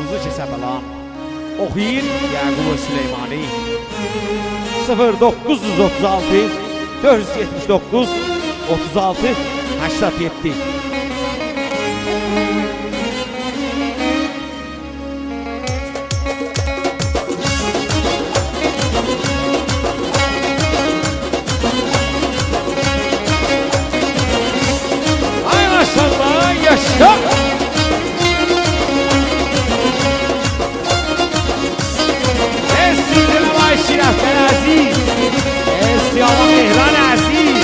Uzu kesə falan. Oxuyur Yaqub Süleymani. 0936 479 36 87. Ay maşallah yaşa. Şiraften aziz, Estiyama Mehran aziz.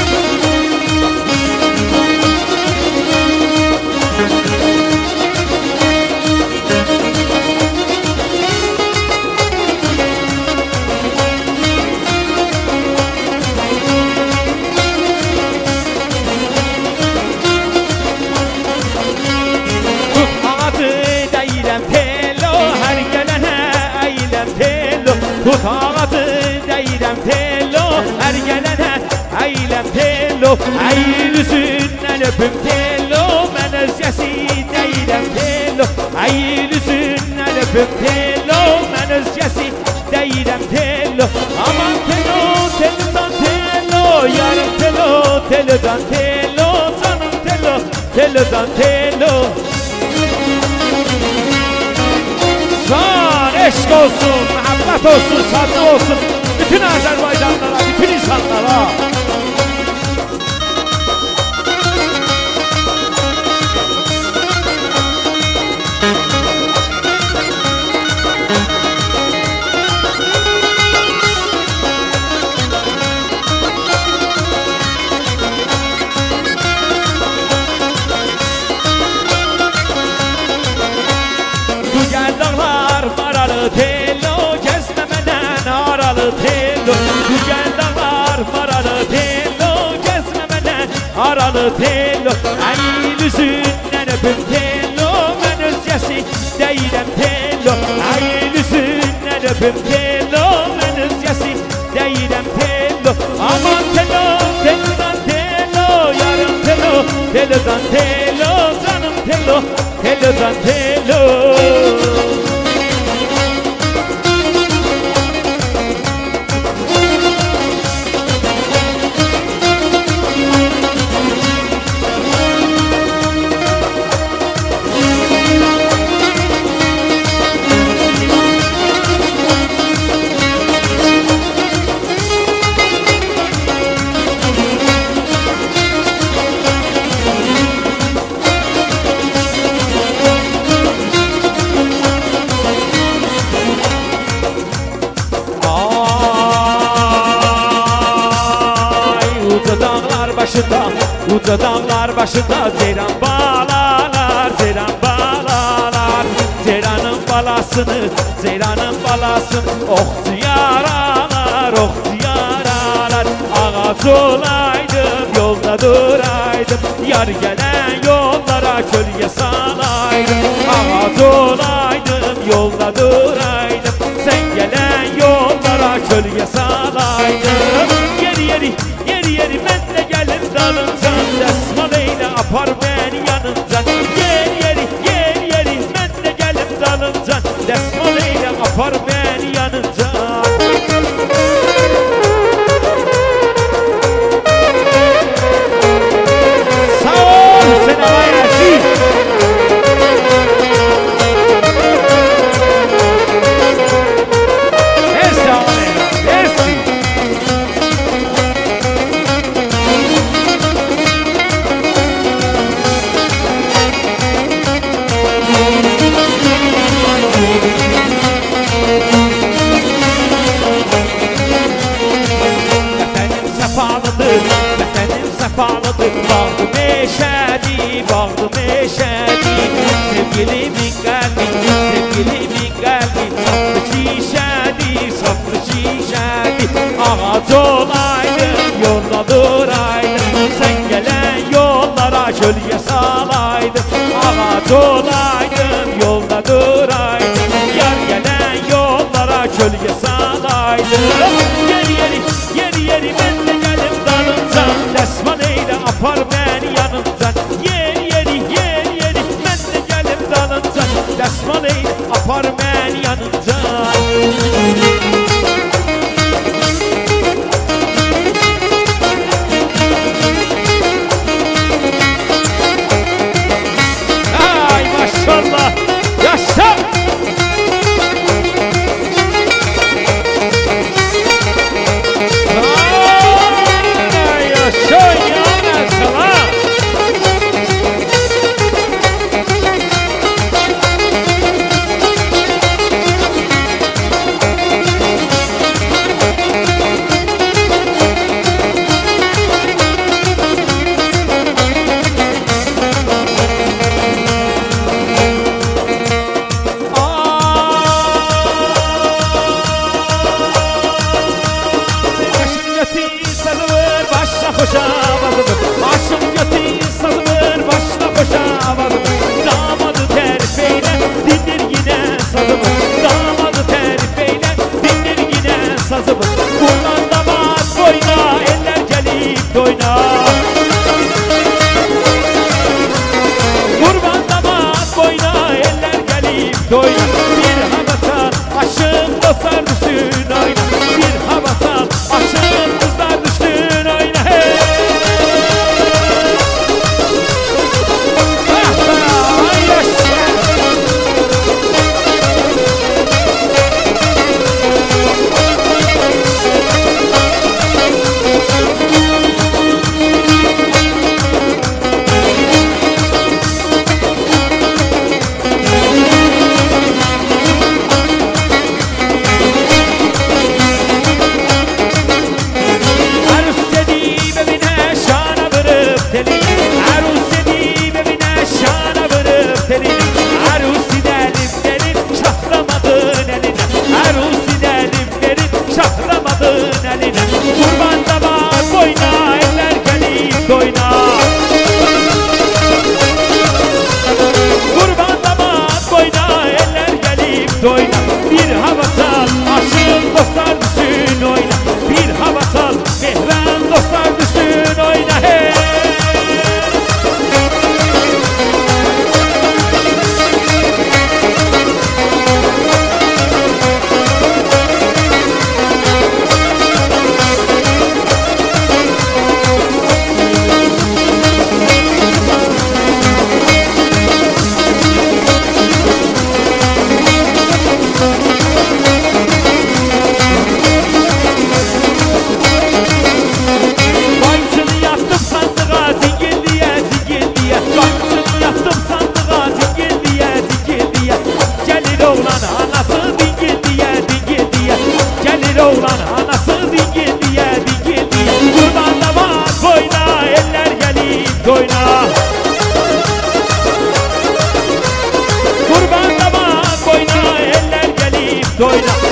Tut ağadı değilem telo, her gelene eylem telo. Tut ağadı değilem telo, her gelene eylem telo. Eğil üzünden öpüm telo, ben özgesi değilem telo. Eğil üzünden öpüm telo, ben özgesi değilem telo. Aman telo, telodan telo, yarım telo, telodan telo. Canım telo, telodan telo. Can, eşk olsun, muhabbet olsun, şadlık olsun bütün Azerbaycanlara, bütün insanlara. Telo, kesmemeden aralı telo. Güzel dağlar maralı telo, kesmemeden aralı telo. Eğil üzünden öpüm telo, ben özgesi değilim telo. Eğil üzünden öpüm telo, ben özgesi değilim telo. Aman telo, telodan telo, yarım telo, telodan telo. Canım telo, telodan telo. Uca dağlar başında ceyran bağlarlar, ceyran bağlarlar. Ceyranın balasını, ceyranın balasını okçu yaralar, okçu yaralar. Ağaç olaydım, yolda duraydım, yar gelen yollara kölge salaydım. Ağaç olaydım, yolda duraydım, sen gelen yollara kölge salaydım. Yeri yeri, yeri yeri ben de gelim dalıncan, desman eyle apar beni yanıncan. Yer yeri, yer yeri ben de gelim dalıncan, desman eyle apar beni yanıncan. Sağ ol sen alayacı. Mersi alayacı, mersi. Vətənim səfalıdır, bağdı meşədi, bağdı meşədi. Sevgilimin qəlbi, sevgilimin qəlbi, saplı şişədi, saplı şişədi. Ağac olaydım, yolda duraydım, sən gələn yollara kölgə salaydım. Ağac olaydım, yolda duraydım, yar gələn yollara kölgə salaydım. Yeri yeri, yeri yeri mən de gəlim dalıncan, desman eyle apar beni yanıncan. Yer yeri, yer yeri mən de gəlim dalıncan, dəsmal ey, apar məni yanınca. Ay maşallah, yaşa! Ay yaşa ya mesela! Koşa vazıdır, başım götü sazımır, başla koşa vazıdır. Damadı terif eyle, dindir yine sazımır. Damadı terif eyle, dindir yine sazımır. Kurban damat boyna, eller gelip doyna. Kurban damat boyna, eller gelip doyna. Bir havatan aşığım dostlar düşsün oyna. Bir havatan aşığım kızlar düşsün oyna. Kurban damat boyna, eller gelip doyna. Kurban damat boyna, eller gelip doyna. Bir havatal aşığın dostlar düşsün oyna. Bir havatal mehran dostlar düşsün oyna. Hey! Oğlan anası dingil diye dingil diye. Kurban damat boyna, eller gelip doyna. Kurban damat boyna, eller gelip doyna.